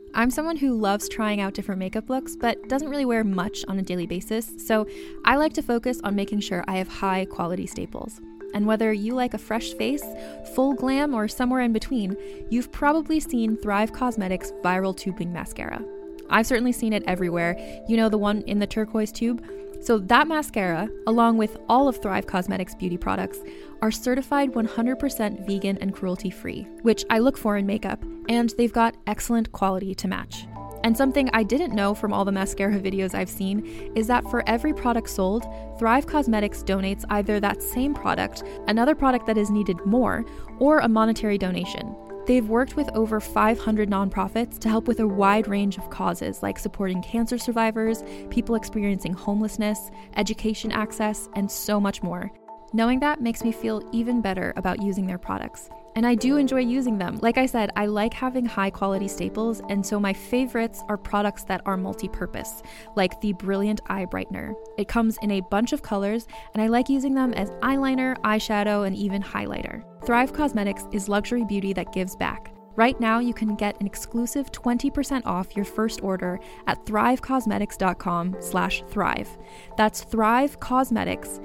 I'm someone who loves trying out different makeup looks, but doesn't really wear much on a daily basis, so I like to focus on making sure I have high quality staples. And whether you like a fresh face, full glam, or somewhere in between, you've probably seen Thrive Causemetics Viral Tubing Mascara. I've certainly seen it everywhere. You know, the one in the turquoise tube? So that mascara, along with all of Thrive Causemetics beauty products, are certified 100% vegan and cruelty-free, which I look for in makeup, and they've got excellent quality to match. And something I didn't know from all the mascara videos I've seen is that for every product sold, Thrive Causemetics donates either that same product, another product that is needed more, or a monetary donation. They've worked with over 500 nonprofits to help with a wide range of causes like supporting cancer survivors, people experiencing homelessness, education access, and so much more. Knowing that makes me feel even better about using their products. And I do enjoy using them. Like I said, I like having high quality staples, and so my favorites are products that are multi-purpose, like the Brilliant Eye Brightener. It comes in a bunch of colors, and I like using them as eyeliner, eyeshadow, and even highlighter. Thrive Causemetics is luxury beauty that gives back. Right now, you can get an exclusive 20% off your first order at thrivecausemetics.com/thrive. That's Thrive Causemetics,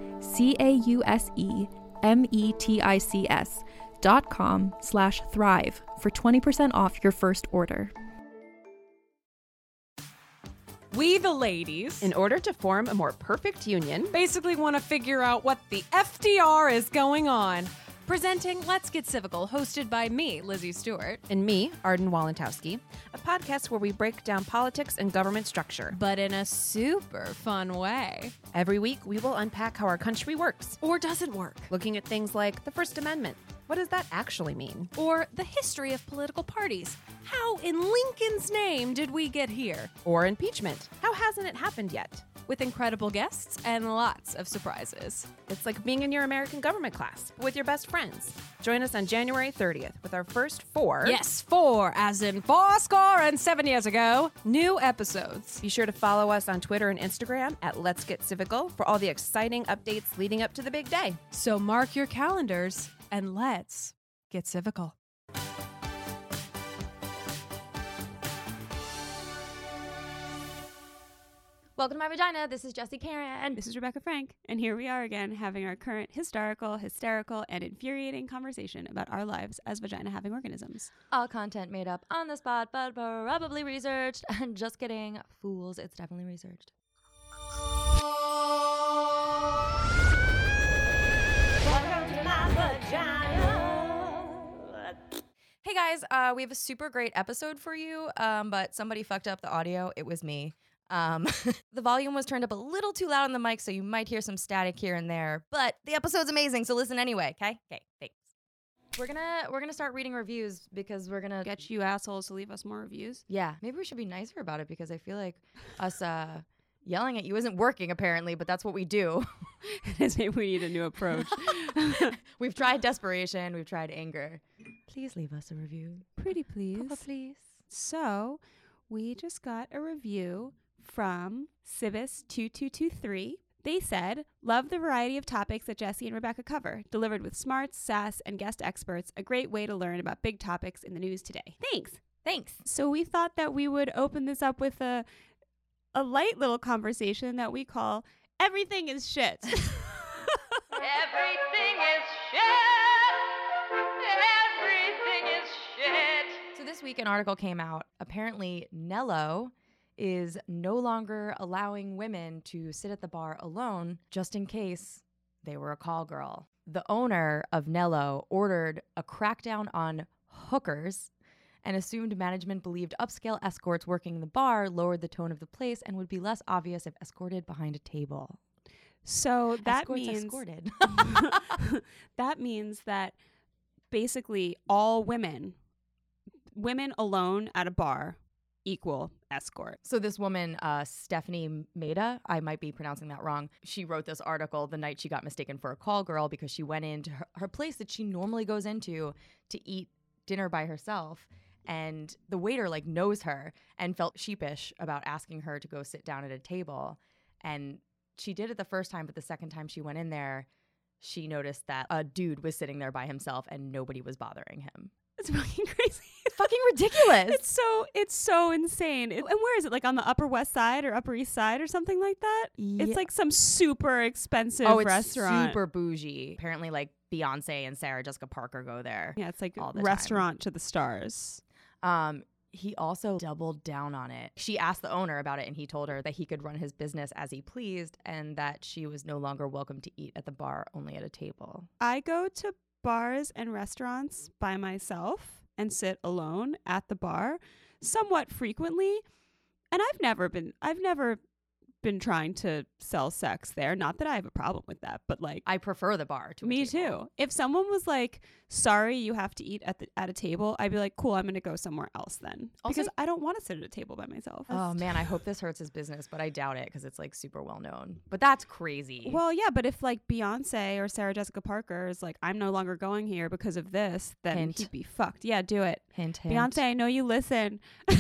CAUSEMETICS.com/thrive for 20% off your first order. We the ladies, in order to form a more perfect union, basically want to figure out what the FDR is going on. Presenting Let's Get Civical, hosted by me, Lizzie Stewart. and me, Arden Walentowski, a podcast where we break down politics and government structure. But in a super fun way. Every week, we will unpack how our country works, Or doesn't work. looking at things like the First Amendment. What does that actually mean? Or the history of political parties. How in Lincoln's name did we get here? Or impeachment. How hasn't it happened yet? With incredible guests and lots of surprises. It's like being in your American government class with your best friends. Join us on January 30th with our first 4. Yes, 4, as in 7 years ago, new episodes. Be sure to follow us on Twitter and Instagram at Let's Get Civical for all the exciting updates leading up to the big day. So mark your calendars and let's get civical. Welcome to My Vagina. This is Jessie Karen. This is Rebecca Frank, and here we are again having our current historical, hysterical, and infuriating conversation about our lives as vagina-having organisms. All content made up on the spot, but probably researched. Just kidding. Fools, it's definitely researched. Welcome to my vagina. Hey guys, we have a super great episode for you, but somebody fucked up the audio. It was me. The volume was turned up a little too loud on the mic, so you might hear some static here and there, but the episode's amazing, so listen anyway, okay? Okay, thanks. We're gonna start reading reviews because we're gonna Get you assholes to leave us more reviews. Yeah, maybe we should be nicer about it because I feel like us yelling at you isn't working apparently, but that's what we do. Maybe we need a new approach. We've tried desperation, we've tried anger. Please leave us a review. Pretty please. Papa, please. So, we just got a review from Cibis2223. They said, love the variety of topics that Jessie and Rebecca cover, delivered with smarts, sass, and guest experts, a great way to learn about big topics in the news today. Thanks. So we thought that we would open this up with a light little conversation that we call Everything is Shit. Everything is shit. Everything is shit. So this week an article came out. Apparently Nello is no longer allowing women to sit at the bar alone just in case they were a call girl. The owner of Nello ordered a crackdown on hookers and assumed management believed upscale escorts working the bar lowered the tone of the place and would be less obvious if escorted behind a table. So that Escorts means escorted. that means that basically all women alone at a bar equal escort. So this woman, Stephanie Maida, I might be pronouncing that wrong. She wrote this article the night she got mistaken for a call girl because she went into her place that she normally goes into to eat dinner by herself. And the waiter knows her and felt sheepish about asking her to go sit down at a table. And she did it the first time, but the second time she went in there, she noticed that a dude was sitting there by himself and nobody was bothering him. It's fucking crazy. fucking ridiculous. It's so insane. And where is it? Like on the Upper West Side or Upper East Side or something like that? Yeah. It's like some super expensive it's restaurant. super bougie. Apparently, like Beyonce and Sarah Jessica Parker go there. Yeah, it's like all the restaurant to the stars. He also doubled down on it. She asked the owner about it, and he told her that he could run his business as he pleased and that she was no longer welcome to eat at the bar, only at a table. I go to bars and restaurants by myself and sit alone at the bar somewhat frequently. And I've never been trying to sell sex there. Not that I have a problem with that, but like I prefer the bar to a me table. too. If someone was like, "Sorry, you have to eat at a table," I'd be like, "Cool, I'm going to go somewhere else then," Also, because I don't want to sit at a table by myself. Oh man, I hope this hurts his business, but I doubt it because it's like super well known. But that's crazy. Well, yeah, but if like Beyonce or Sarah Jessica Parker is like, "I'm no longer going here because of this," then Hint. he'd be fucked. Yeah, do it. Hint, hint. Beyonce, I know you listen.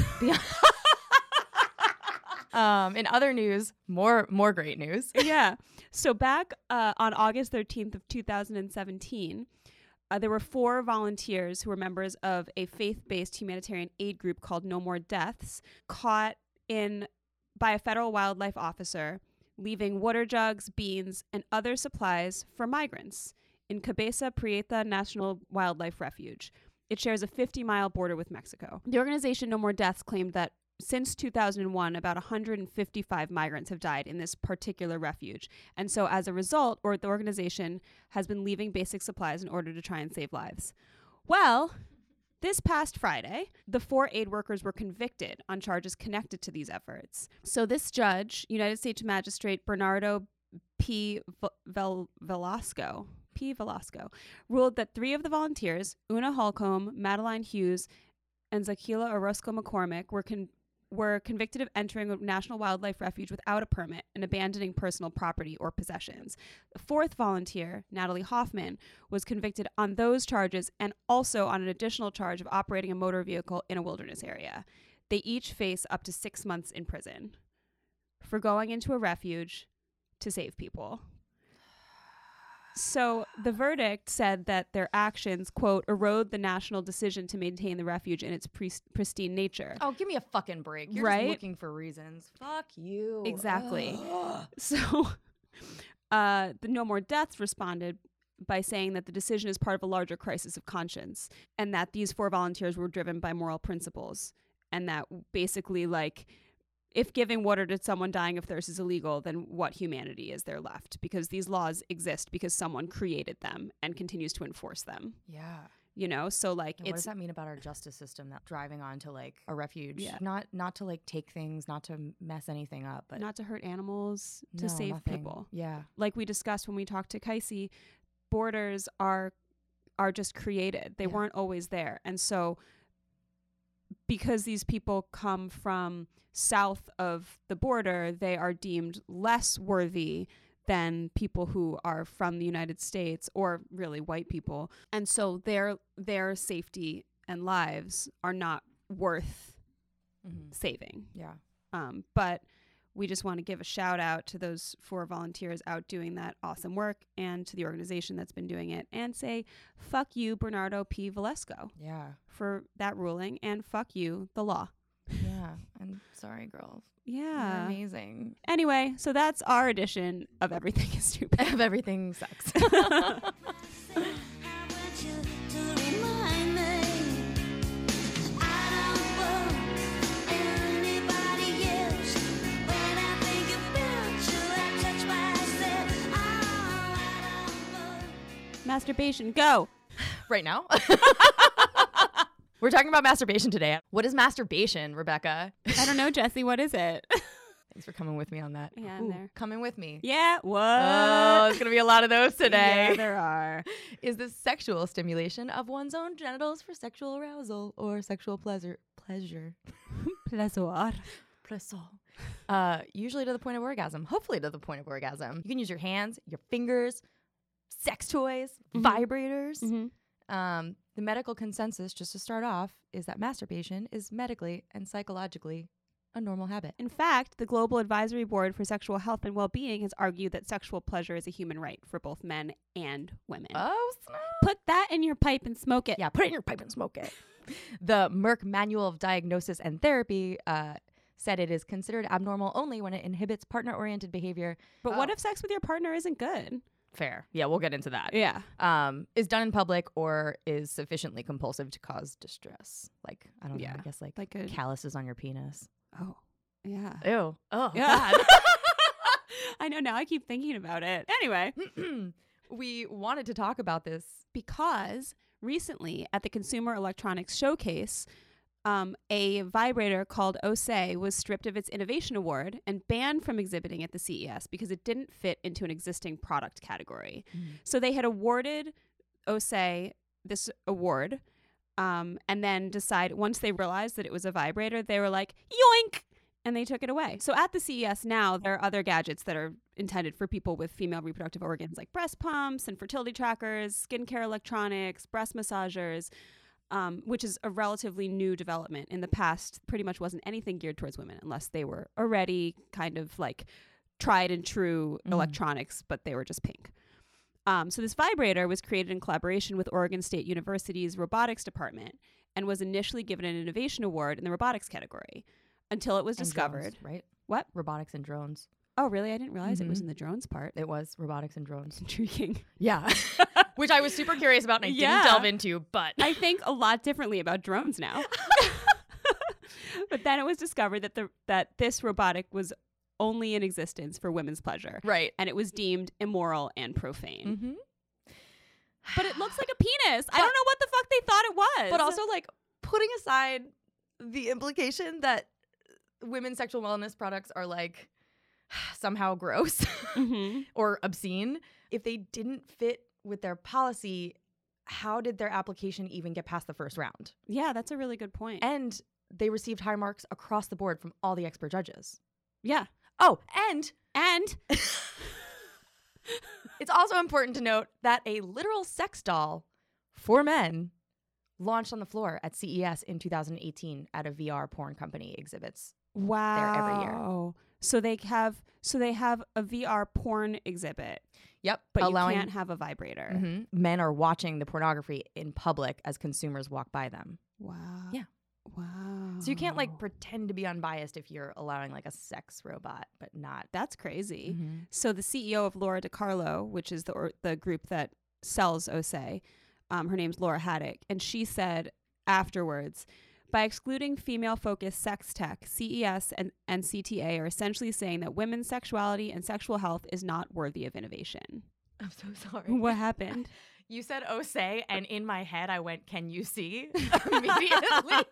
In other news, more great news. Yeah. So back on August 13th of 2017, there were 4 volunteers who were members of a faith-based humanitarian aid group called No More Deaths, caught by a federal wildlife officer leaving water jugs, beans, and other supplies for migrants in Cabeza Prieta National Wildlife Refuge. It shares a 50-mile border with Mexico. The organization No More Deaths claimed that since 2001, about 155 migrants have died in this particular refuge. And so as a result, the organization has been leaving basic supplies in order to try and save lives. Well, this past Friday, the 4 aid workers were convicted on charges connected to these efforts. So this judge, United States Magistrate Bernardo P. Velasco, ruled that 3 of the volunteers, Una Holcomb, Madeline Hughes, and Zakila Orozco McCormick, were convicted of entering a national wildlife refuge without a permit and abandoning personal property or possessions. The 4th volunteer, Natalie Hoffman, was convicted on those charges and also on an additional charge of operating a motor vehicle in a wilderness area. They each face up to 6 months in prison for going into a refuge to save people. So the verdict said that their actions, quote, erode the national decision to maintain the refuge in its pristine nature. Oh, give me a fucking break. You're Right? just looking for reasons. Fuck you. Exactly. Ugh. So the No More Deaths responded by saying that the decision is part of a larger crisis of conscience and that these 4 volunteers were driven by moral principles and that basically, like, if giving water to someone dying of thirst is illegal, then what humanity is there left? Because these laws exist because someone created them and continues to enforce them. Yeah. You know, so like And what does that mean about our justice system? That driving on to like a refuge, Yeah. not to like take things, not to mess anything up, but not to hurt animals, to no, save nothing. people. Yeah. Like we discussed when we talked to Kaisi, borders are just created. They Yeah. weren't always there. And so because these people come from south of the border, they are deemed less worthy than people who are from the United States or really white people. And so their safety and lives are not worth saving. Yeah. But we just want to give a shout out to those 4 volunteers out doing that awesome work and to the organization that's been doing it and say, fuck you, Bernardo P. Velasco, Yeah. for that ruling, and fuck you, the law. Yeah. And sorry, girls. You're Yeah. amazing. Anyway, so that's our edition of Everything is Stupid. Of everything sex. Masturbation, go. Right now? We're talking about masturbation today. What is masturbation, Rebecca? I don't know, Jesse, what is it? Thanks for coming with me on that. Yeah, I'm there. Coming with me. Yeah, what? Oh, there's going to be a lot of those today. Yeah, there are. Is the sexual stimulation of one's own genitals for sexual arousal or sexual pleasure. Pleasure. Usually to the point of orgasm. Hopefully to the point of orgasm. You can use your hands, your fingers, sex toys, vibrators. The medical consensus, just to start off, is that masturbation is medically and psychologically a normal habit. In fact, the Global Advisory Board for Sexual Health and Well-Being has argued that sexual pleasure is a human right for both men and women. Oh, snap. Put that in your pipe and smoke it. Yeah, put it in your pipe and smoke it. The Merck Manual of Diagnosis and Therapy said it is considered abnormal only when it inhibits partner-oriented behavior. But what if sex with your partner isn't good? Fair. Yeah, we'll get into that. Yeah. Is done in public or is sufficiently compulsive to cause distress. Like, I don't know, Yeah. I guess like Like a calluses on your penis. oh yeah. Ew. Oh, Yeah. God. I know, now I keep thinking about it. Anyway, We wanted to talk about this. because recently at the Consumer Electronics Showcase, a vibrator called Osé was stripped of its Innovation Award and banned from exhibiting at the CES because it didn't fit into an existing product category. So they had awarded Osé this award, and then once they realized that it was a vibrator, they were like, yoink! And they took it away. So at the CES now, there are other gadgets that are intended for people with female reproductive organs, like breast pumps and fertility trackers, skincare electronics, breast massagers, which is a relatively new development. In the past, pretty much wasn't anything geared towards women unless they were already kind of like tried and true electronics, but they were just pink. So this vibrator was created in collaboration with Oregon State University's robotics department and was initially given an innovation award in the robotics category until it was And discovered. drones, right? What? Robotics and drones. Oh, really? I didn't realize it was in the drones part. It was robotics and drones. Intriguing. Yeah. Which I was super curious about and I Yeah. didn't delve into, but I think a lot differently about drones now. But then it was discovered that this robotic was only in existence for women's pleasure. right. And it was deemed immoral and profane. Mm-hmm. But it looks like a penis. I don't know what the fuck they thought it was. But also, like, putting aside the implication that women's sexual wellness products are, like, somehow gross Mhm. or obscene, if they didn't fit with their policy, how did their application even get past the first round? Yeah, that's a really good point. And they received high marks across the board from all the expert judges. Yeah. Oh, and And it's also important to note that a literal sex doll for men launched on the floor at CES in 2018 at a VR porn company exhibits. wow. every year. So they have a VR porn exhibit, Yep. but allowing you can't have a vibrator. Mhm. Men are watching the pornography in public as consumers walk by them. Wow. Yeah. Wow. So you can't like pretend to be unbiased if you're allowing like a sex robot, but not. That's crazy. Mhm. So the CEO of Laura DiCarlo, which is the group that sells Osé, her name's Laura Haddock, and she said afterwards, by excluding female-focused sex tech, CES and CTA are essentially saying that women's sexuality and sexual health is not worthy of innovation. I'm so sorry. What happened? You said Osé, and in my head I went, "Can you see?" immediately.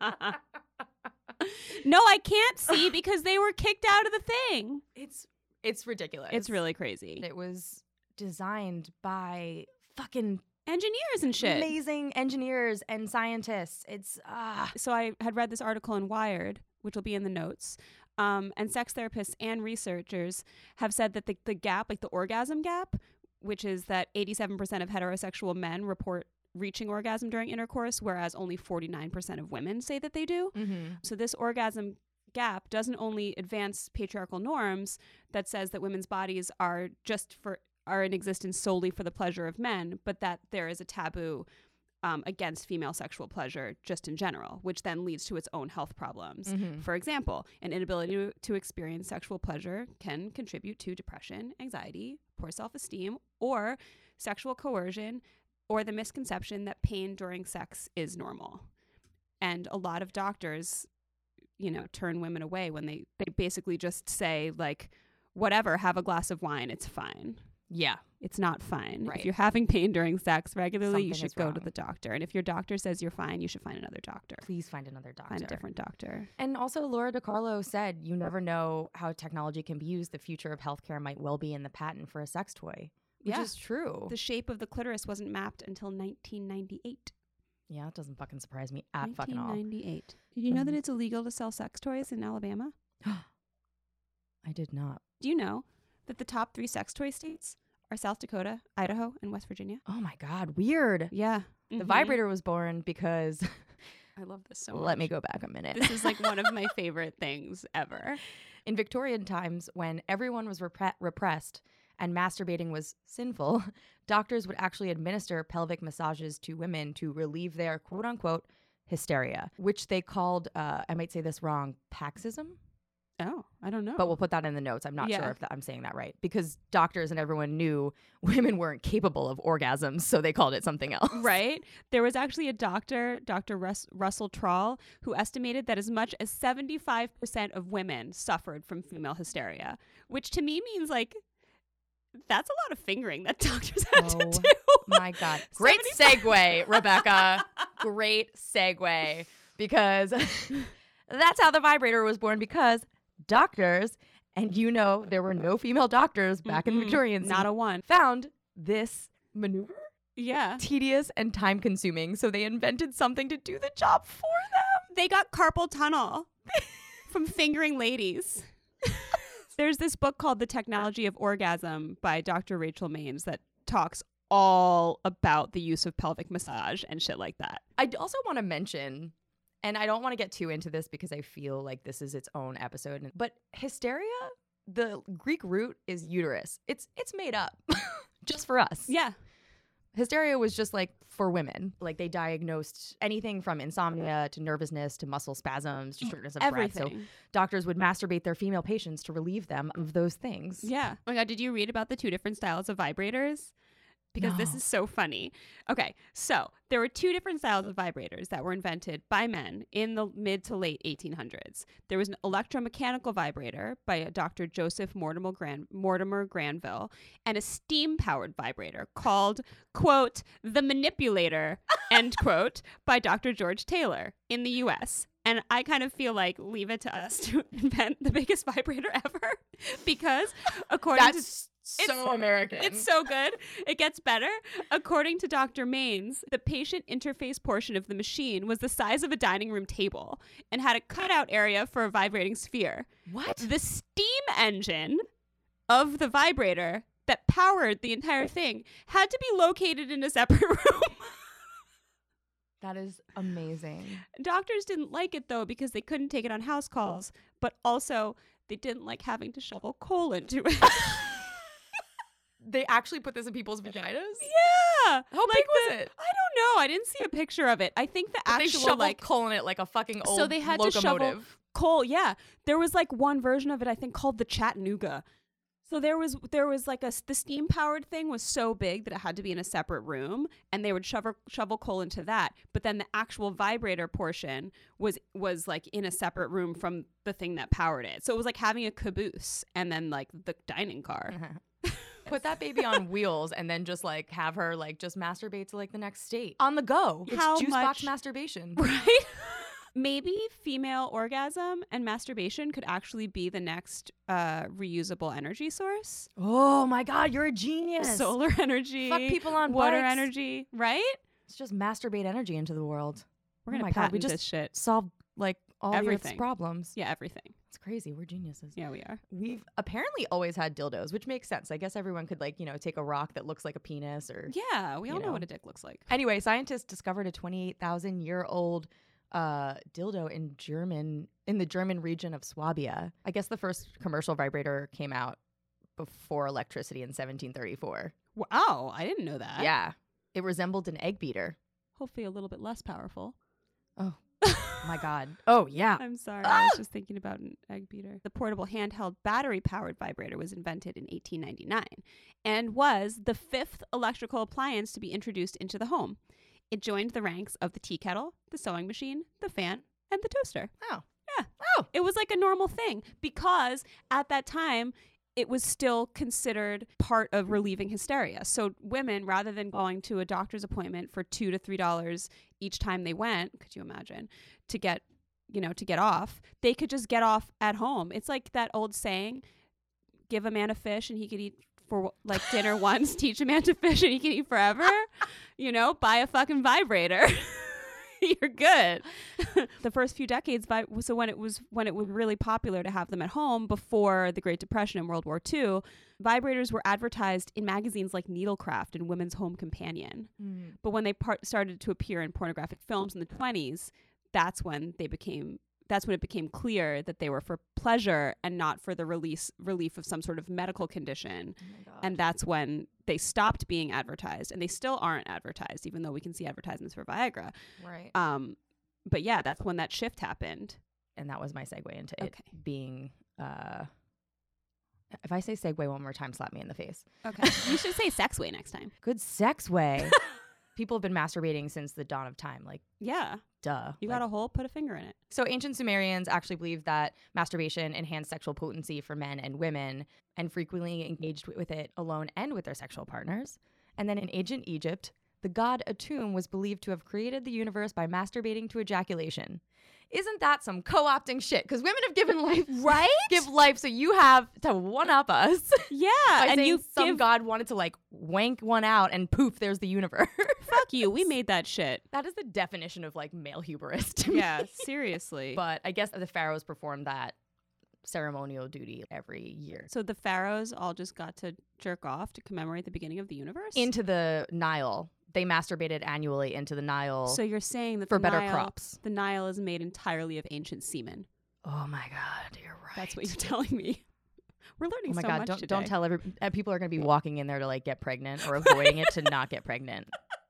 No, I can't see because they were kicked out of the thing. It's ridiculous. It's really crazy. It was designed by fucking Engineers and shit. amazing engineers and scientists. It's So I had read this article in Wired, which will be in the notes. And sex therapists and researchers have said that the gap, like the orgasm gap, which is that 87% of heterosexual men report reaching orgasm during intercourse, whereas only 49% of women say that they do. So this orgasm gap doesn't only advance patriarchal norms that says that women's bodies are in existence solely for the pleasure of men, but that there is a taboo against female sexual pleasure just in general, which then leads to its own health problems. For example, an inability to experience sexual pleasure can contribute to depression, anxiety, poor self-esteem, or sexual coercion, or the misconception that pain during sex is normal. And a lot of doctors, turn women away when they basically just say, like, whatever, have a glass of wine, it's fine. yeah. It's not fine. Right. If you're having pain during sex regularly, you Something is should go to wrong. the doctor. And if your doctor says you're fine, you should find another doctor. Please find another doctor. Find a different doctor. And also, Laura DiCarlo said, "You never know how technology can be used. The future of healthcare might well be in the patent for a sex toy," which Yeah. is true. The shape of the clitoris wasn't mapped until 1998. Yeah, it doesn't fucking surprise me at fucking all. 1998. Did you know that it's illegal to sell sex toys in Alabama? I did not. Do you know that the top 3 sex toy states are South Dakota, Idaho, and West Virginia? Oh my God, weird. Yeah. The vibrator was born because, I love this so much. let me go back a minute. This is like one of my favorite things ever. In Victorian times, when everyone was repressed and masturbating was sinful, doctors would actually administer pelvic massages to women to relieve their quote-unquote hysteria, which they called, I might say this wrong, paroxysm. Oh, I don't know. But we'll put that in the notes. I'm not Yeah. sure if I'm saying that right, because doctors and everyone knew women weren't capable of orgasms, so they called it something else. Right? There was actually a doctor, Dr. Russell Troll, who estimated that as much as 75% of women suffered from female hysteria, which to me means like that's a lot of fingering that doctors have to Oh, do. My God. Great segue, Rebecca. Great segue. Because that's how the vibrator was born, because doctors, and you know there were no female doctors back in the Victorians, Not a one. found this maneuver Yeah. tedious and time consuming, so they invented something to do the job for them. They got carpal tunnel from fingering ladies. There's this book called The Technology of Orgasm by Dr. Rachel Maines that talks all about the use of pelvic massage and shit like that. I also want to mention, and I don't want to get too into this because I feel like this is its own episode, but hysteria, the Greek root is uterus. It's made up just for us. Yeah. Hysteria was just like for women. Like they diagnosed anything from insomnia to nervousness to muscle spasms to shortness of breath. So Everything. doctors would masturbate their female patients to relieve them of those things. Yeah. Oh my God, did you read about the 2 different styles of vibrators? Because this No. is so funny. Okay, so there were 2 different styles of vibrators that were invented by men in the mid to late 1800s. There was an electromechanical vibrator by a Dr. Joseph Mortimer Granville, and a steam-powered vibrator called, quote, the manipulator, end quote, by Dr. George Taylor in the U.S. And I kind of feel like leave it to us to invent the biggest vibrator ever, because according to so American. it's so good. It gets better. According to Dr. Maines, the patient interface portion of the machine was the size of a dining room table and had a cutout area for a vibrating sphere. What? The steam engine of the vibrator that powered the entire thing had to be located in a separate room. That is amazing. Doctors didn't like it, though, because they couldn't take it on house calls, but also they didn't like having to shovel coal into it. They actually put this in people's vaginas? Yeah. How big was it? I don't know. I didn't see a picture of it. I think the They actual shoveled like coal in it like a fucking old so they had locomotive. to shovel coal. Yeah, there was like one version of it I think called the Chattanooga. So there was like the steam powered thing was so big that it had to be in a separate room, and they would shovel coal into that. But then the actual vibrator portion was like in a separate room from the thing that powered it. So it was like having a caboose and then like the dining car. Put that baby on wheels and then just like have her like just masturbate to like the next state on the go. It's How juice box much- masturbation. Right? Maybe female orgasm and masturbation could actually be the next reusable energy source. Oh my God, you're a genius. Solar energy. Fuck people on water bikes. energy, right? Let's just masturbate energy into the world. We're Oh gonna my God, we patent just this shit. solved like all the Earth's Everything. problems. Yeah, everything. It's crazy. We're geniuses. Yeah, we are. We've apparently always had dildos, which makes sense. I guess everyone could like, take a rock that looks like a penis or Yeah, we all You know know. what a dick looks like. Anyway, scientists discovered a 28,000-year-old dildo in the German region of Swabia. I guess the first commercial vibrator came out before electricity in 1734. Wow, I didn't know that. Yeah. It resembled an egg beater. Hopefully a little bit less powerful. Oh my God. Oh yeah. I'm sorry. I was just thinking about an egg beater. The portable handheld battery-powered vibrator was invented in 1899 and was the 5th electrical appliance to be introduced into the home. It joined the ranks of the tea kettle, the sewing machine, the fan, and the toaster. Oh. Yeah. Oh. It was like a normal thing because at that time, it was still considered part of relieving hysteria. So women, rather than going to a doctor's appointment for $2 to $3 each time they went, could you imagine, to get off, they could just get off at home. It's like that old saying, give a man a fish and he could eat for like dinner once, teach a man to fish and he can eat forever. Buy a fucking vibrator. You're good. The first few decades, so when it was really popular to have them at home before the Great Depression and World War II, vibrators were advertised in magazines like Needlecraft and Women's Home Companion. But when they started to appear in pornographic films in the 20s, that's when it became clear that they were for pleasure and not for the relief of some sort of medical condition. Oh my God. And that's when they stopped being advertised, and they still aren't advertised, even though we can see advertisements for Viagra. Right. But yeah, that's when that shift happened. And that was my segue into it Okay. being, if I say segue one more time, slap me in the face. Okay. You should say sex way next time. Good sex way. People have been masturbating since the dawn of time. Like, Yeah. duh. You Like, got a hole, put a finger in it. So ancient Sumerians actually believed that masturbation enhanced sexual potency for men and women and frequently engaged with it alone and with their sexual partners. And then in ancient Egypt, the god Atum was believed to have created the universe by masturbating to ejaculation. Isn't that some co-opting shit? Because women have given life, Right? give life, so you have to one-up us. Yeah. by And saying you some give, god wanted to like wank one out and poof, there's the universe. fuck you. We made that shit. That is the definition of like male hubris to Yeah, me. seriously. But I guess the pharaohs performed that ceremonial duty every year. So the pharaohs all just got to jerk off to commemorate the beginning of the universe? Into the Nile. They masturbated annually into the Nile So you're saying that for the better Nile, crops. the Nile is made entirely of ancient semen. Oh my God, you're right. That's what you're telling me. We're learning Oh my so God, much don't today. tell people are going to be walking in there to like get pregnant or avoiding it to not get pregnant.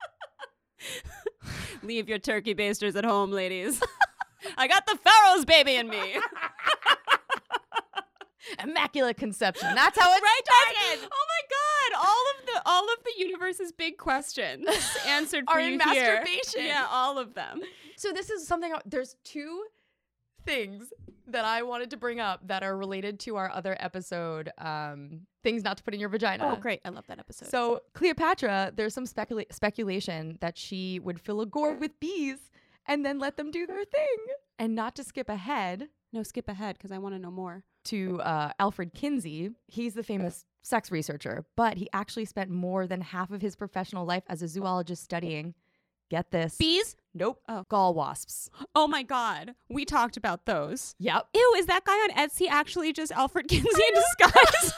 Leave your turkey basters at home, ladies. I got the pharaoh's baby in me. Immaculate conception. That's how it started. Oh my God! All of the universe's big questions answered for Are you in here. masturbation. Yeah, all of them. So this is something, there's two things that I wanted to bring up that are related to our other episode, things not to put in your vagina. Oh, great! I love that episode. So Cleopatra, there's some speculation that she would fill a gourd with bees and then let them do their thing. And not to skip ahead no, skip ahead because I want to know more. to Alfred Kinsey. He's the famous sex researcher, but he actually spent more than half of his professional life as a zoologist studying, get this, Bees? nope, Oh. gall wasps. Oh my God! We talked about those. Yep. Ew! Is that guy on Etsy actually just Alfred Kinsey in disguise?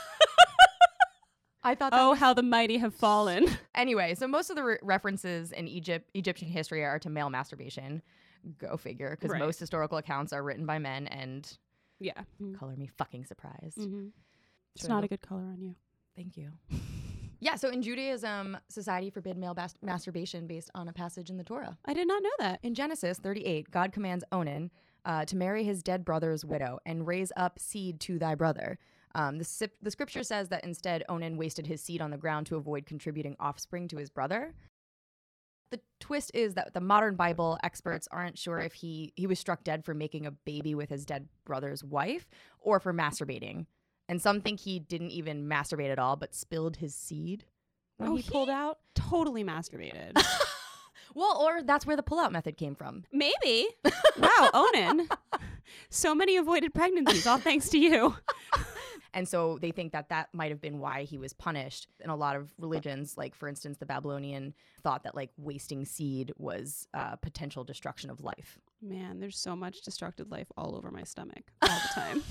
I thought that Oh, how the mighty have fallen. Anyway, so most of the references in Egyptian history are to male masturbation. Go figure, because Right. most historical accounts are written by men, and Yeah. color me fucking surprised. Mm-hmm. It's Should I not go- a good color on you. Thank you. Yeah, so in Judaism, society forbid male masturbation based on a passage in the Torah. I did not know that. In Genesis 38, God commands Onan to marry his dead brother's widow and raise up seed to thy brother. The scripture says that instead Onan wasted his seed on the ground to avoid contributing offspring to his brother. The twist is that the modern Bible experts aren't sure if he was struck dead for making a baby with his dead brother's wife or for masturbating. And some think he didn't even masturbate at all, but spilled his seed when Oh, he pulled out. Totally masturbated. Well, or that's where the pullout method came from. Maybe. Wow, Onan. So many avoided pregnancies, all thanks to you. And so they think that that might have been why he was punished. In a lot of religions, like for instance, the Babylonian thought that like wasting seed was potential destruction of life. Man, there's so much destructive life all over my stomach all the time.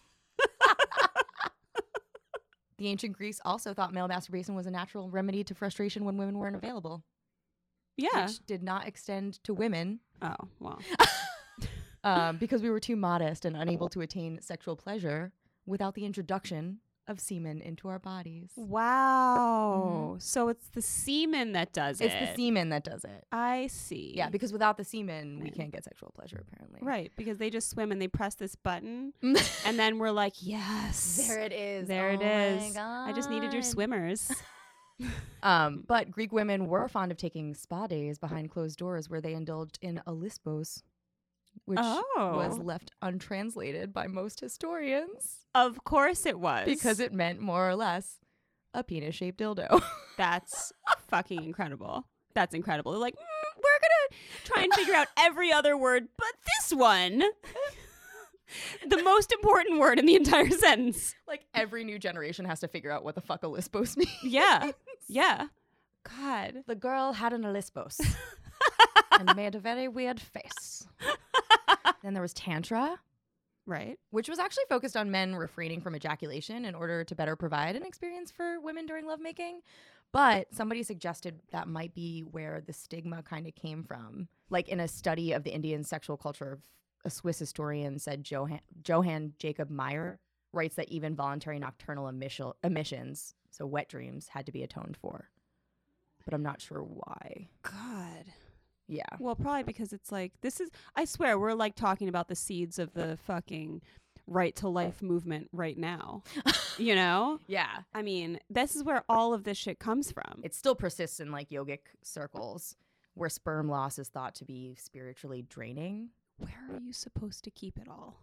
The ancient Greeks also thought male masturbation was a natural remedy to frustration when women weren't available, Yeah. which did not extend to women Oh, well. because we were too modest and unable to attain sexual pleasure without the introduction of semen into our bodies. Wow. So it's the semen that does It's it. the semen that does it. I see. Yeah, because without the semen, we Man. can't get sexual pleasure, apparently. Right, because they just swim and they press this button, and then we're like, yes. There it is. There it Oh my is. I just needed your God. swimmers. But Greek women were fond of taking spa days behind closed doors where they indulged in a lisbos, which was Oh. left untranslated by most historians Of course it was. because it meant more or less a penis-shaped dildo. That's fucking incredible. That's incredible. They're like, we're going to try and figure out every other word but this one. The most important word in the entire sentence. Like every new generation has to figure out what the fuck a lisbos means. Yeah. Yeah. God. The girl had an lisbos and made a very weird face. Then there was tantra, Right. which was actually focused on men refraining from ejaculation in order to better provide an experience for women during lovemaking. But somebody suggested that might be where the stigma kind of came from. Like in a study of the Indian sexual culture, a Swiss historian said Johann Jacob Meyer writes that even voluntary nocturnal emissions, so wet dreams, had to be atoned for. But I'm not sure why. God. Yeah. Well, probably because it's like, I swear, we're like talking about the seeds of the fucking right to life movement right now. You know? Yeah. I mean, this is where all of this shit comes from. It still persists in like yogic circles where sperm loss is thought to be spiritually draining. Where are you supposed to keep it all?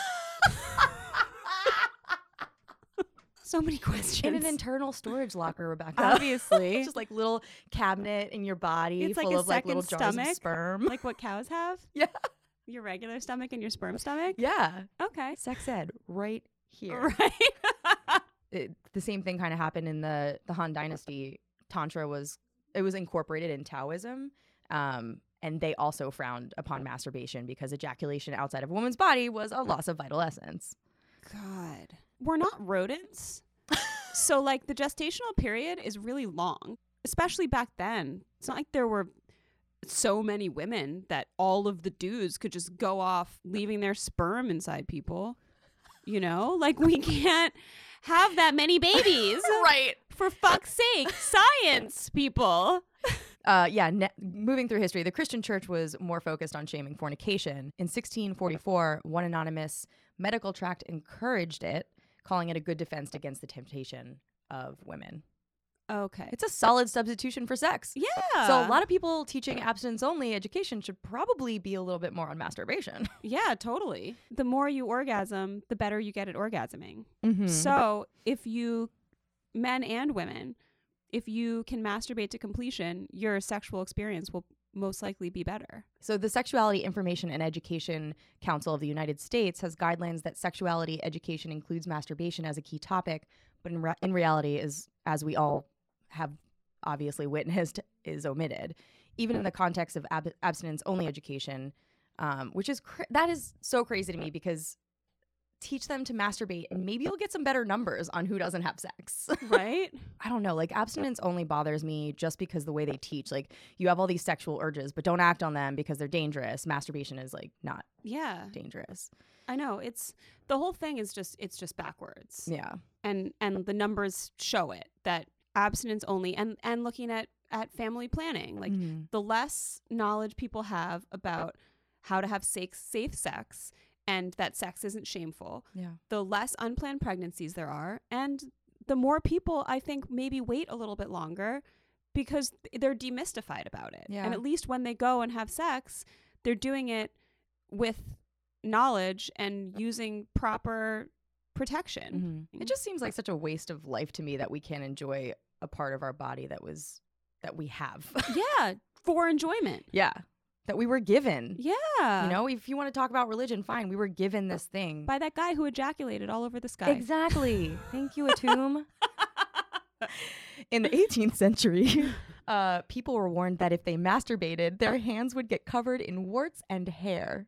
So many questions. In an internal storage locker, Rebecca. Obviously. Just like little cabinet in your body It's like full a of like little second jars stomach. of sperm. Like what cows have? Yeah. Your regular stomach and your sperm stomach? Yeah. Okay. Sex ed right here. Right. The same thing kind of happened in the Han Dynasty. Tantra was incorporated in Taoism. And they also frowned upon masturbation because ejaculation outside of a woman's body was a loss of vital essence. God. We're not rodents. So like the gestational period is really long, especially back then. It's not like there were so many women that all of the dudes could just go off leaving their sperm inside people. You know, like we can't have that many babies. Right. For fuck's sake, science, people. Moving through history, the Christian church was more focused on shaming fornication. In 1644, one anonymous medical tract encouraged it, calling it a good defense against the temptation of women. Okay. It's a solid substitution for sex. Yeah. So a lot of people teaching abstinence-only education should probably be a little bit more on masturbation. Yeah, totally. The more you orgasm, the better you get at orgasming. Mm-hmm. So if you, men and women, if you can masturbate to completion, your sexual experience will most likely be better. So the Sexuality Information and Education Council of the United States has guidelines that sexuality education includes masturbation as a key topic, but in reality, as we all have obviously witnessed, is omitted. Even in the context of abstinence-only education, which is that is so crazy to me because teach them to masturbate and maybe you'll get some better numbers on who doesn't have sex. Right? I don't know. Like abstinence only bothers me just because the way they teach, like you have all these sexual urges, but don't act on them because they're dangerous. Masturbation is like not dangerous. I know. The whole thing is just backwards. Yeah. And the numbers show it, that abstinence only and looking at family planning, like the less knowledge people have about how to have safe sex and that sex isn't shameful, the less unplanned pregnancies there are, and the more people I think maybe wait a little bit longer because they're demystified about it. Yeah. And at least when they go and have sex, they're doing it with knowledge and using proper protection. It just seems like such a waste of life to me that we can't enjoy a part of our body that we have. Yeah, for enjoyment. Yeah. That we were given. Yeah. You know, if you want to talk about religion, fine. We were given this thing. By that guy who ejaculated all over the sky. Exactly. Thank you, Atum. In the 18th century, people were warned that if they masturbated, their hands would get covered in warts and hair.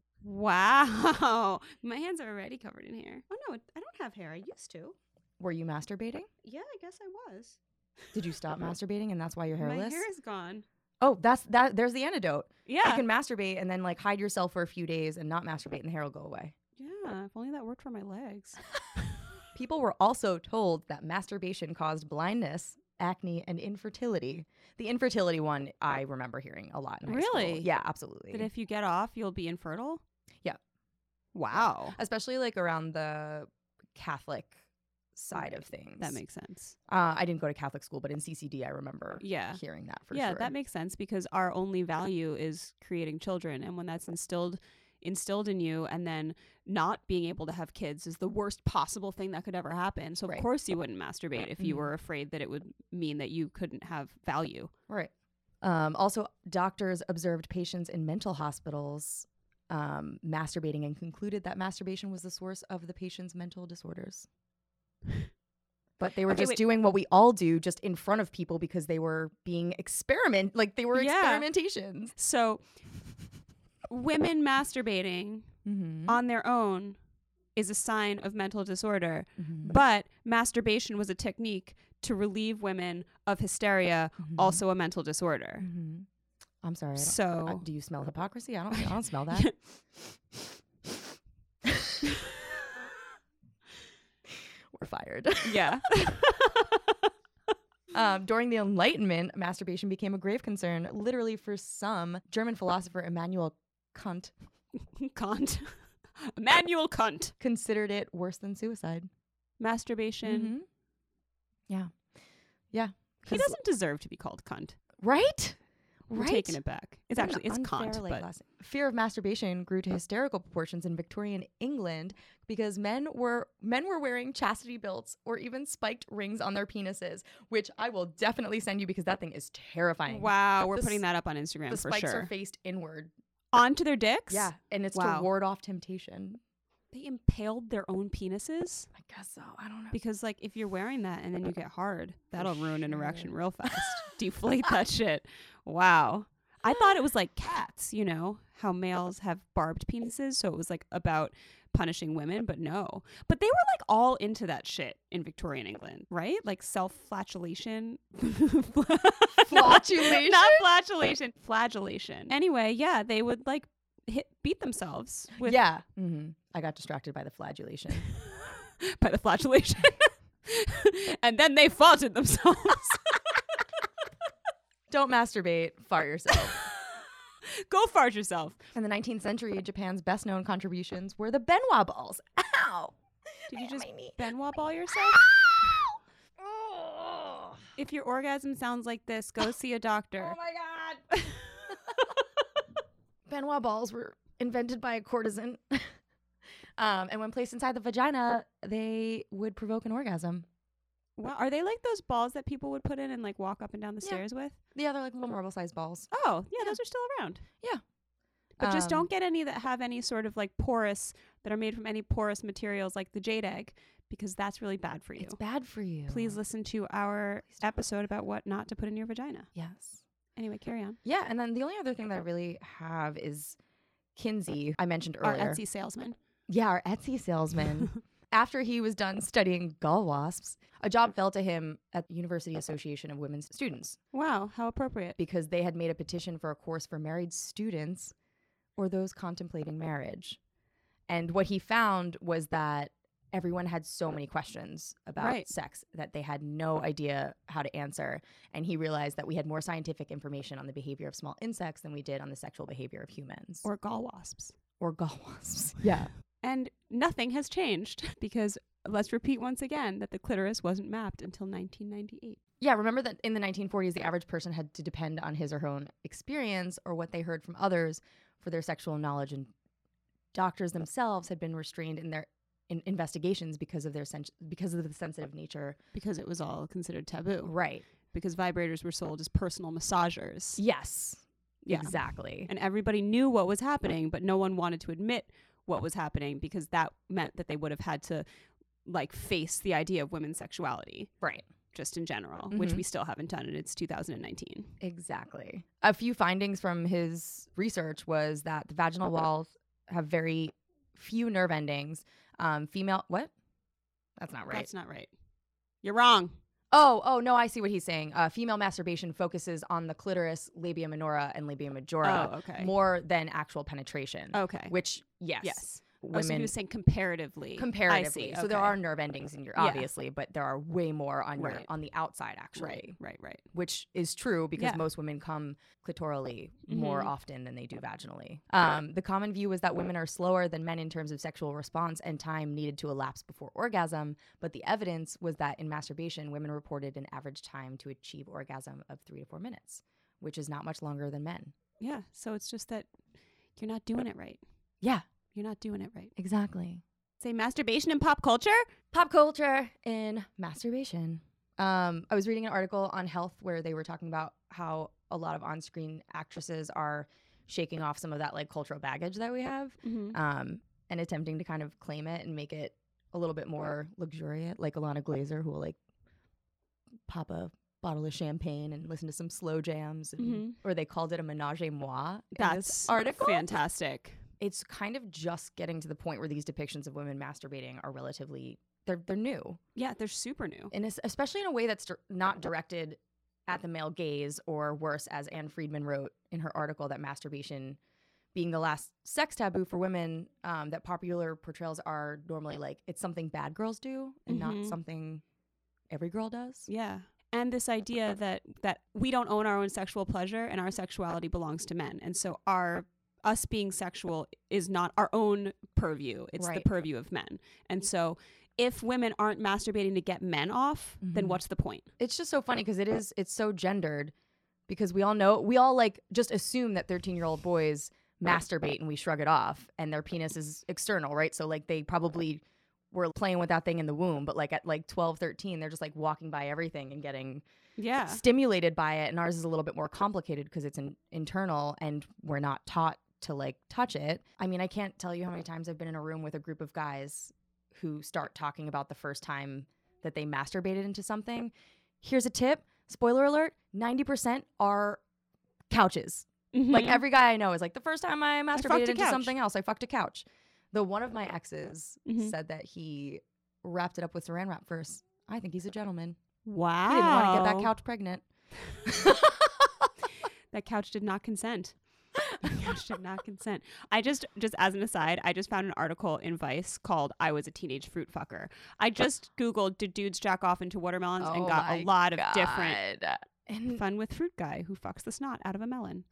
Wow. My hands are already covered in hair. Oh, no, I don't have hair. I used to. Were you masturbating? Yeah, I guess I was. Did you stop masturbating and that's why you're hairless? My hair is gone. Oh, there's the antidote. Yeah. You can masturbate and then like hide yourself for a few days and not masturbate and the hair will go away. Yeah, if only that worked for my legs. People were also told that masturbation caused blindness, acne, and infertility. The infertility one I remember hearing a lot in high school. Really? Yeah, absolutely. That if you get off, you'll be infertile? Yeah. Wow. Especially like around the Catholic side of things. That makes sense. I didn't go to Catholic school, but in CCD I remember hearing that for sure. Yeah, that makes sense because our only value is creating children. And when that's instilled in you and then not being able to have kids is the worst possible thing that could ever happen. So of course you wouldn't masturbate if you were afraid that it would mean that you couldn't have value. Right. Also, doctors observed patients in mental hospitals masturbating and concluded that masturbation was the source of the patient's mental disorders. But they were doing what we all do just in front of people because they were being experimentations. So women masturbating on their own is a sign of mental disorder, but masturbation was a technique to relieve women of hysteria, also a mental disorder. I'm sorry. So do you smell hypocrisy? I don't smell that. We're fired. Yeah. During the Enlightenment, masturbation became a grave concern. Literally, for some, German philosopher Immanuel Kant Kant. Immanuel Kant. considered it worse than suicide. Masturbation. Yeah. Yeah. He doesn't deserve to be called cunt. Right? We're taking it back. It's actually, it's cunt. But fear of masturbation grew to hysterical proportions in Victorian England because men were wearing chastity belts or even spiked rings on their penises, which I will definitely send you because that thing is terrifying. wow, we're The putting s- that up on Instagram The for spikes sure. are faced inward. Onto their dicks? Yeah, and it's Wow. to ward off temptation. They impaled their own penises? I guess so. I don't know. Because, like, if you're wearing that and then you get hard, that'll ruin an erection real fast. Deflate that shit. Wow. I thought it was like cats, you know, how males have barbed penises. So it was like about punishing women, but no. But they were like all into that shit in Victorian England, right? Like self-flagellation. Flatulation? Not flatulation. Flagellation. Anyway, yeah, they would like beat themselves with Yeah. I got distracted by the flagellation. by the flagellation. And then they faulted themselves. Don't masturbate. Fart yourself. Go fart yourself. In the 19th century, Japan's best known contributions were the Benoit balls. Ow! Did you just My knee. Benoit ball yourself? Oh, If your orgasm sounds like this, go see a doctor. my God. Benoit balls were invented by a courtesan. And when placed inside the vagina, they would provoke an orgasm. Wow. Are they like those balls that people would put in and like walk up and down the Yeah. stairs with? Yeah, they're like little marble-sized balls. Oh, yeah, Yeah. those are still around. Yeah. But just Um, don't get any that have any sort of like porous, that are made from any porous materials like the jade egg, because that's really bad for you. It's bad for you. Please listen to our episode about what not to put in your vagina. Yes. Anyway, carry on. Yeah, and then the only other thing that I really have is Kinsey, I mentioned Our earlier. Etsy salesman. Yeah, our Etsy salesman. After he was done studying gall wasps, a job fell to him at the University Association of Women's Students Wow, how appropriate. because they had made a petition for a course for married students or those contemplating marriage. And what he found was that everyone had so many questions about Right. sex that they had no idea how to answer. And he realized that we had more scientific information on the behavior of small insects than we did on the sexual behavior of humans. Or gall wasps. Or gall wasps. Yeah. And nothing has changed because let's repeat once again that the clitoris wasn't mapped until 1998. Yeah, remember that in the 1940s, the average person had to depend on his or her own experience or what they heard from others for their sexual knowledge, and doctors themselves had been restrained in their investigations because of their because of the sensitive nature. Because it was all considered taboo. Right. Because vibrators were sold as personal massagers. Yes. Yeah. Exactly. And everybody knew what was happening, but no one wanted to admit what was happening because that meant that they would have had to like face the idea of women's sexuality Right. just in general, which Mhm. we still haven't done, and it's 2019. Exactly. A few findings from his research was that the vaginal walls have very few nerve endings. What? That's not right. That's not right. You're wrong. Oh, no, I see what he's saying. Female masturbation focuses on the clitoris, labia minora, and labia majora Oh, okay. more than actual penetration. Okay. Which, yes, Yes. Oh, so women he was saying comparatively. comparatively. I see. So there okay. are nerve endings in your, Yeah. obviously, but there are way more on Right. on the outside, actually. Right. Which is true because Yeah. most women come clitorally more Mhm. often than they do vaginally. The common view is that women are slower than men in terms of sexual response and time needed to elapse before orgasm, but the evidence was that in masturbation, women reported an average time to achieve orgasm of 3 to 4 minutes, which is not much longer than men. Yeah. So it's just that you're not doing it right. Yeah, You're not doing it right. exactly. Say masturbation in pop culture? Pop culture in masturbation. I was reading an article on Health where they were talking about how a lot of on-screen actresses are shaking off some of that like cultural baggage that we have, Mm-hmm. and attempting to kind of claim it and make it a little bit more luxuriant, like Alana Glazer, who will like pop a bottle of champagne and listen to some slow jams, and, Mhm. or they called it a menage a moi. in That's this article. fantastic. It's kind of just getting to the point where these depictions of women masturbating are relatively they're new. Yeah, they're super new. And especially in a way that's not directed at the male gaze, or worse, as Anne Friedman wrote in her article, that masturbation being the last sex taboo for women, that popular portrayals are normally like it's something bad girls do and Mhm. not something every girl does. Yeah. and this idea that we don't own our own sexual pleasure and our sexuality belongs to men. And so us being sexual is not our own purview. It's the Right. purview of men. And so if women aren't masturbating to get men off, then what's the point? It's just so funny because it's so gendered, because we all like just assume that 13-year-old boys masturbate and we shrug it off and their penis is external, right? So like they probably were playing with that thing in the womb, but like at like 12, 13, they're just like walking by everything and getting Yeah. stimulated by it. And ours is a little bit more complicated because it's internal and we're not taught to like touch it. I mean, I can't tell you how many times I've been in a room with a group of guys who start talking about the first time that they masturbated into something. Here's a tip. Spoiler alert, 90% are couches. Like every guy I know is like, the first time I fucked masturbated a into couch. something else, I fucked a couch. Though one of my exes said that he wrapped it up with saran wrap first. I think he's a gentleman. Wow. He didn't want to get that couch pregnant. That couch did not consent. That couch did not consent. I just as an aside, I just found an article in Vice called "I Was a Teenage Fruit Fucker." I just Googled "Did dudes jack off into watermelons?" and got a lot of different And fun with fruit guy who fucks the snot out of a melon.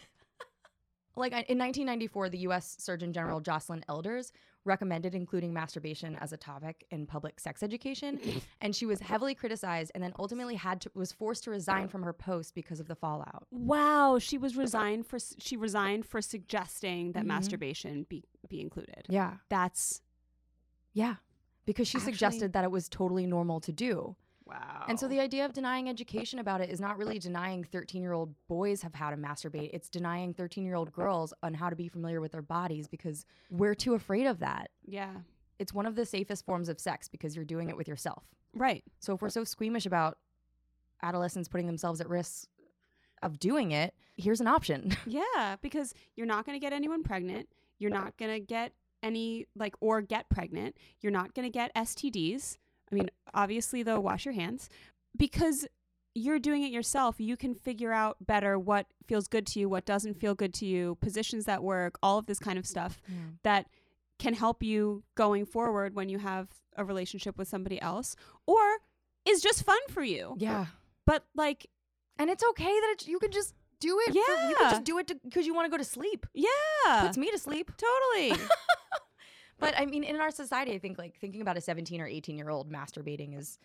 like in 1994, the U.S. Surgeon General Jocelyn Elders recommended including masturbation as a topic in public sex education, and she was heavily criticized and then ultimately was forced to resign from her post because of the fallout. Wow, she resigned for suggesting that masturbation be included. Yeah, That's because she Actually- suggested that it was totally normal to do. wow. And so the idea of denying education about it is not really denying 13-year-old boys have how to masturbate. It's denying 13-year-old girls on how to be familiar with their bodies because we're too afraid of that. Yeah. It's one of the safest forms of sex because you're doing it with yourself. Right. So if we're so squeamish about adolescents putting themselves at risk of doing it, here's an option. Yeah, because you're not going to get anyone pregnant. You're not going to get or get pregnant. You're not going to get STDs. I mean, obviously, though, wash your hands. Because you're doing it yourself, you can figure out better what feels good to you, what doesn't feel good to you, positions that work, all of this kind of stuff that can help you going forward when you have a relationship with somebody else or is just fun for you. Yeah. But like, And it's okay that you can just do it. You can Yeah. just do it because you want to go to sleep. yeah, Puts me to sleep. totally. But I mean, in our society, I think like thinking about a 17 or 18-year-old masturbating is,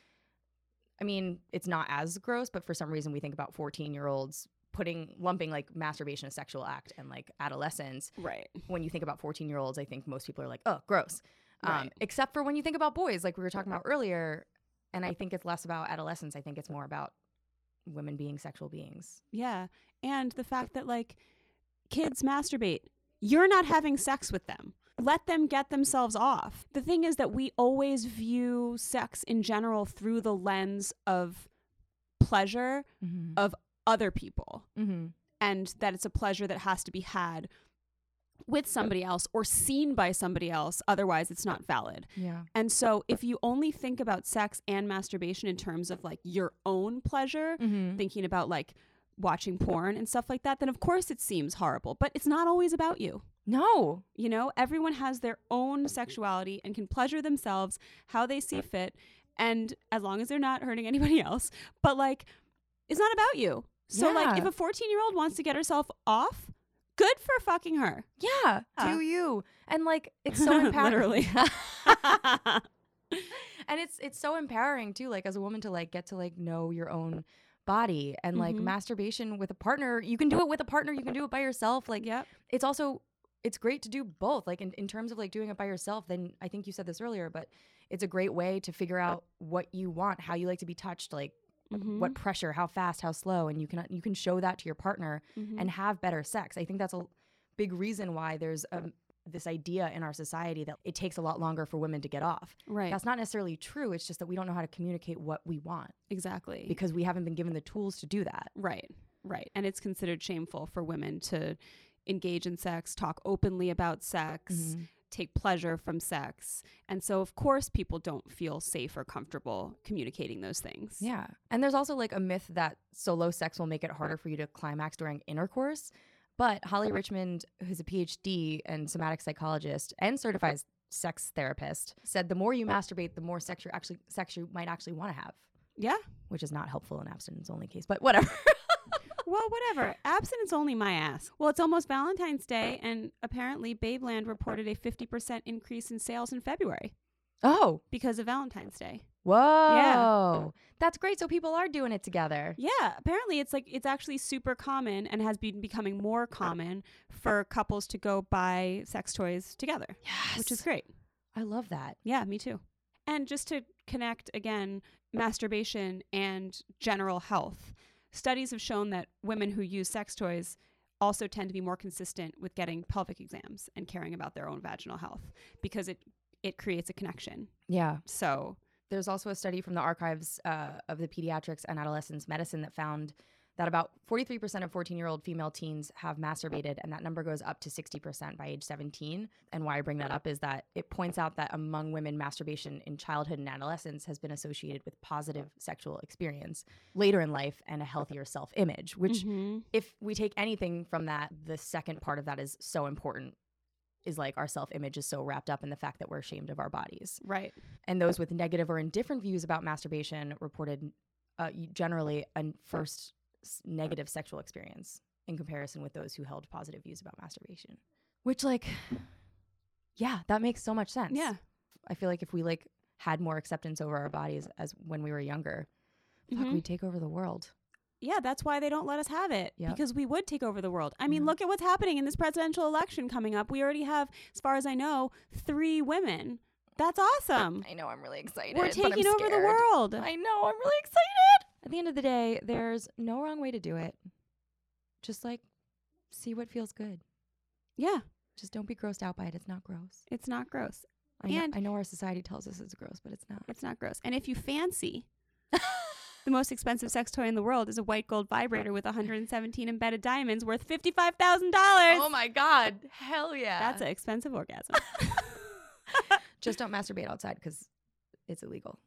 I mean, it's not as gross, but for some reason we think about 14-year-olds lumping like masturbation a sexual act and like adolescence. Right. When you think about 14-year-olds, I think most people are like, oh, gross. Right. Except for when you think about boys, like we were talking about earlier. And I think it's less about adolescence. I think it's more about women being sexual beings. Yeah. And the fact that like kids masturbate, you're not having sex with them. Let them get themselves off. The thing is that we always view sex in general through the lens of pleasure of other people, and that it's a pleasure that has to be had with somebody else or seen by somebody else. Otherwise, it's not valid. Yeah. And so if you only think about sex and masturbation in terms of like your own pleasure, thinking about like watching porn and stuff like that, then of course it seems horrible, but it's not always about you. No. You know, everyone has their own sexuality and can pleasure themselves how they see fit. And as long as they're not hurting anybody else, but like, it's not about you. So like Yeah. if a 14-year-old wants to get herself off, good for fucking her. Yeah. Do you? And like, it's so empowering. Literally. And it's so empowering too, like as a woman to like get to like know your own body and like masturbation with a partner. You can do it with a partner. You can do it by yourself. Like, Yep. it's great to do both. Like in terms of like doing it by yourself, then I think you said this earlier, but it's a great way to figure out what you want, how you like to be touched, like what pressure, how fast, how slow, and you can show that to your partner and have better sex. I think that's a big reason why there's this idea in our society that it takes a lot longer for women to get off. Right. That's not necessarily true. It's just that we don't know how to communicate what we want Exactly. because we haven't been given the tools to do that. Right. And it's considered shameful for women to engage in sex, talk openly about sex, take pleasure from sex. And so, of course, people don't feel safe or comfortable communicating those things. Yeah. And there's also like a myth that solo sex will make it harder for you to climax during intercourse. But Holly Richmond, who's a PhD and somatic psychologist and certified sex therapist, said the more you masturbate, the more sex you might actually want to have. Yeah. which is not helpful in abstinence only case, but whatever. Well, whatever. Abstinence only my ass. Well, it's almost Valentine's Day, and apparently Babeland reported a 50% increase in sales in February Oh, because of Valentine's Day. whoa. That's great. So people are doing it together. Yeah, apparently it's actually super common and has been becoming more common for couples to go buy sex toys together, Yes. which is great. I love that. Yeah, me too. And just to connect again, masturbation and general health. Studies have shown that women who use sex toys also tend to be more consistent with getting pelvic exams and caring about their own vaginal health because it creates a connection. Yeah. So There's also a study from the archives of the pediatrics and adolescents medicine that found that about 43% of 14-year-old female teens have masturbated, and that number goes up to 60% by age 17. And why I bring that up is that it points out that among women, masturbation in childhood and adolescence has been associated with positive sexual experience later in life and a healthier self-image, which if we take anything from that, the second part of that is so important, is like our self-image is so wrapped up in the fact that we're ashamed of our bodies. right. And those with negative or indifferent views about masturbation reported generally a first negative sexual experience in comparison with those who held positive views about masturbation. Which, like, yeah, that makes so much sense. Yeah. I feel like if we like had more acceptance over our bodies as when we were younger, fuck, we'd take over the world. Yeah, that's why they don't let us have it, Yep. because we would take over the world. I mean, Yeah. look at what's happening in this presidential election coming up. We already have, as far as I know, 3 women. That's awesome. I know, I'm really excited. We're but I'm taking over the scared. world. I know, I'm really excited. At the end of the day, there's no wrong way to do it. Just like see what feels good. Yeah, Just don't be grossed out by it. It's not gross. it's not gross. I know our society tells us it's gross, but it's not. It's not gross. And if you fancy, the most expensive sex toy in the world is a white gold vibrator with 117 embedded diamonds worth $55,000. Oh my God. Hell yeah. That's an expensive orgasm. Just don't masturbate outside because it's illegal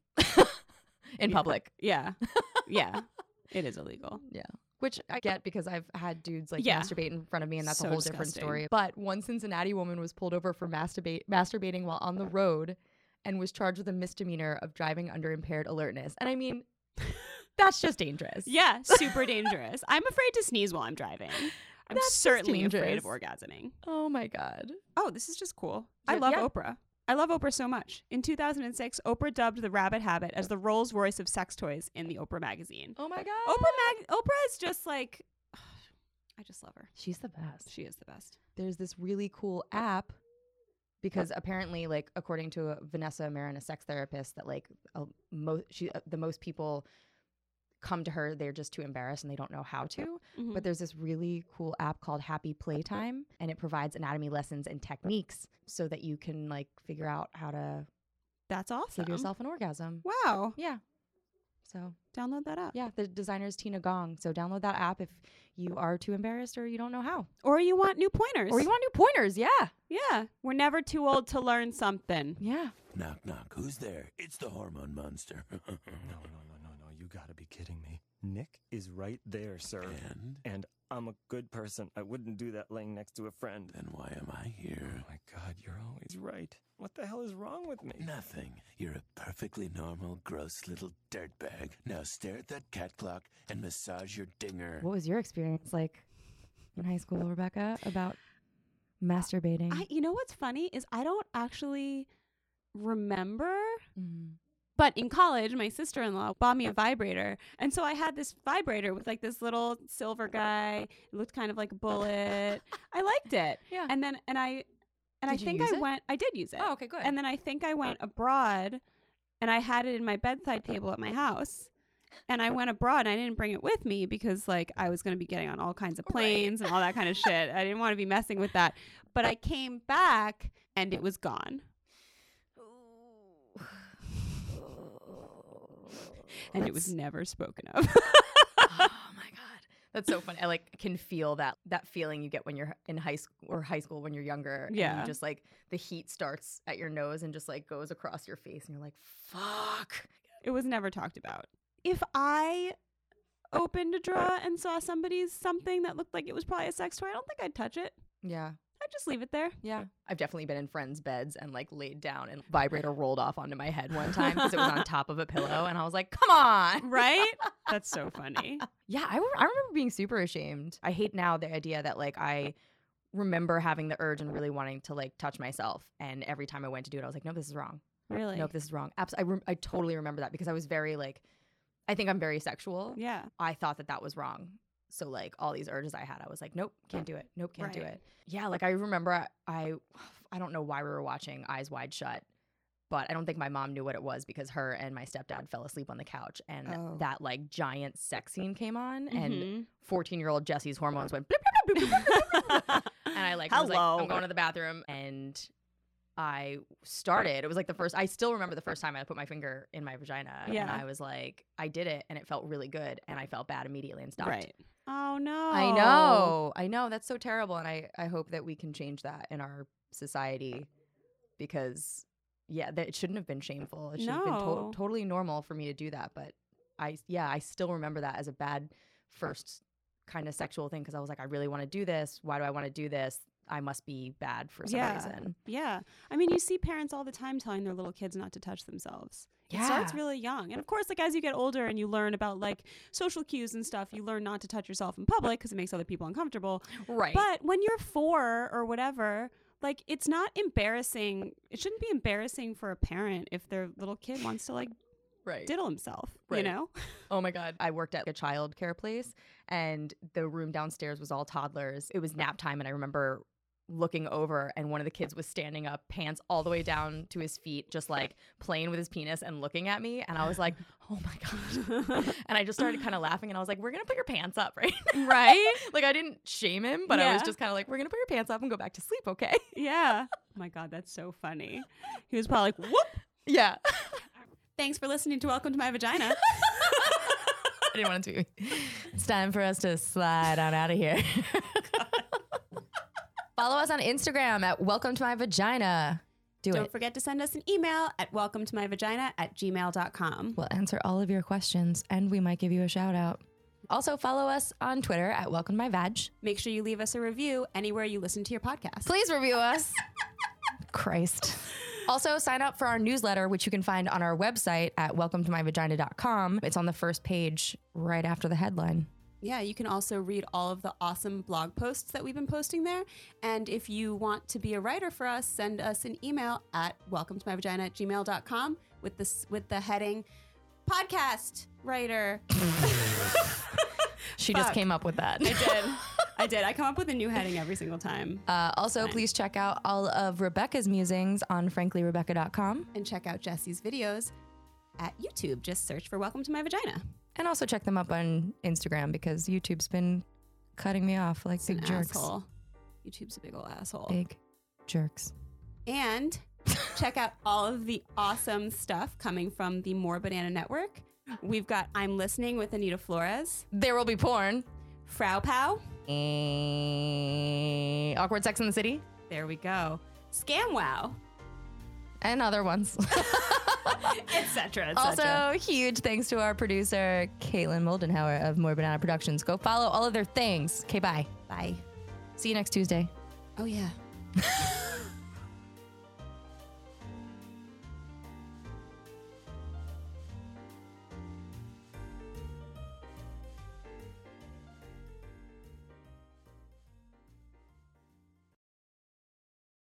in public. Yeah. Yeah. It is illegal. Yeah. Which I get because I've had dudes like Yeah. masturbate in front of me, and that's So a whole different disgusting. story. But one Cincinnati woman was pulled over for masturbating while on the road and was charged with a misdemeanor of driving under impaired alertness. And I mean, that's just dangerous. Yeah, super dangerous. I'm afraid to sneeze while I'm driving. I'm That's just certainly afraid of dangerous. orgasming. Oh my God. Oh, this is just cool. Yeah, I love yeah. Oprah. I love Oprah so much. In 2006, Oprah dubbed the Rabbit Habit as the Rolls Royce of sex toys in the Oprah magazine. Oh my God. Oprah is just like, I just love her. She's the best. She is the best. There's this really cool app because apparently, like, according to Vanessa Marin, a sex therapist, that like the most people come to her, they're just too embarrassed and they don't know how to. Mhm. But there's this really cool app called Happy Playtime, and it provides anatomy lessons and techniques so that you can like figure out how to That's awesome. give yourself an orgasm. Wow. Yeah. So Download that app. yeah, the designer is Tina Gong. So download that app if you are too embarrassed or you don't know how. Or you want new pointers. Or you want new pointers. Yeah. Yeah. We're never too old to learn something. Yeah. Knock, knock. Who's there? It's the hormone monster. No, you gotta be kidding me. Nick is right there, sir. And I'm a good person. I wouldn't do that laying next to a friend. then why am I here? Oh my God, you're always right. What the hell is wrong with me? Nothing. You're a perfectly normal, gross little dirtbag. Now stare at that cat clock and massage your dinger. What was your experience like in high school, Rebecca, about masturbating? You know what's funny is I don't actually remember. Mm. But in college, my sister-in-law bought me a vibrator. And so I had this vibrator with like this little silver guy. It looked kind of like a bullet. I liked it. Yeah. And then, I Did you think use I it? went, I did use it. Oh, okay, good. And then I think I went abroad and I had it in my bedside table at my house. And I went abroad and I didn't bring it with me because like I was going to be getting on all kinds of planes and all that kind of shit. I didn't want to be messing with that. But I came back and it was gone. And it was never spoken of. Oh my God. That's so funny. I like can feel that feeling you get when you're in high school when you're younger. And Yeah. you just like the heat starts at your nose and just like goes across your face and you're like, fuck. It was never talked about. If I opened a drawer and saw somebody's something that looked like it was probably a sex toy, I don't think I'd touch it. Yeah. I'd just leave it there. Yeah. I've definitely been in friends' beds and like laid down and vibrator rolled off onto my head one time because it was on top of a pillow. And I was like, come on. Right? That's so funny. Yeah. I remember being super ashamed. I hate now the idea that like I remember having the urge and really wanting to like touch myself. And every time I went to do it, I was like, no, this is wrong. Really? Nope, this is wrong. I totally remember that because I was very like, I think I'm very sexual. Yeah. I thought that was wrong. So like all these urges I had, I was like, nope, can't do it. Nope, can't do Right. it. Yeah, like I remember I don't know why we were watching Eyes Wide Shut, but I don't think my mom knew what it was because her and my stepdad fell asleep on the couch and Oh. that like giant sex scene came on Mhm. and 14-year-old Jesse's hormones went blip, blip, blip, blip, blip, blip, blip. And I like was like, Hello. I'm going to the bathroom and I started. It was like I still remember the first time I put my finger in my vagina. Yeah. And I was like, I did it and it felt really good. And I felt bad immediately and stopped. Right. Oh no. I know. That's so terrible. And I hope that we can change that in our society because, yeah, that it shouldn't have been shameful. It should have been No. totally normal for me to do that. But I still remember that as a bad first kind of sexual thing because I was like, I really want to do this. Why do I want to do this? I must be bad for some reason. Yeah. I mean, you see parents all the time telling their little kids not to touch themselves. It starts Yeah. really young. And of course, like as you get older and you learn about like social cues and stuff, you learn not to touch yourself in public because it makes other people uncomfortable. Right. But when you're 4 or whatever, like it's not embarrassing. It shouldn't be embarrassing for a parent if their little kid wants to like right. diddle himself, you Right. know? Oh my God. I worked at a child care place and the room downstairs was all toddlers. It was nap time and I remember looking over and one of the kids was standing up, pants all the way down to his feet, just like playing with his penis and looking at me. And I was like, oh my God. And I just started kind of laughing and I was like, we're going to put your pants up, right? Right? Like I didn't shame him, but I was Yeah. just kind of like, we're going to put your pants up and go back to sleep, okay? Yeah. Oh my God, that's so funny. He was probably like, whoop. Yeah. Thanks for listening to Welcome to My Vagina. I didn't want it to be. It's time for us to slide on out of here. Follow us on Instagram at Welcome to My Vagina. Don't forget to send us an email at welcometomyvagina@gmail.com. We'll answer all of your questions and we might give you a shout out. Also follow us on Twitter at Welcome to My Vag. Make sure you leave us a review anywhere you listen to your podcast. Please review us. Christ. Also sign up for our newsletter, which you can find on our website at welcometomyvagina.com. It's on the first page right after the headline. Yeah, you can also read all of the awesome blog posts that we've been posting there. And if you want to be a writer for us, send us an email at welcometomyvagina@gmail.com with the heading podcast writer. She just Fuck. came up with that. I did. I come up with a new heading every single time. Also, please check out all of Rebecca's musings on franklyrebecca.com. And check out Jesse's videos at YouTube. Just search for Welcome to My Vagina. And also check them up on Instagram because YouTube's been cutting me off like big An jerks. asshole. YouTube's a big old asshole. Big jerks. And check out all of the awesome stuff coming from the More Banana Network. We've got I'm Listening with Anita Flores. There will be porn. Frau Pow. Awkward Sex in the City. There we go. Scam Wow. And other ones. Etc. Also, huge thanks to our producer, Caitlin Moldenhauer of More Banana Productions. Go follow all of their things. Okay, bye. Bye. See you next Tuesday. Oh, yeah.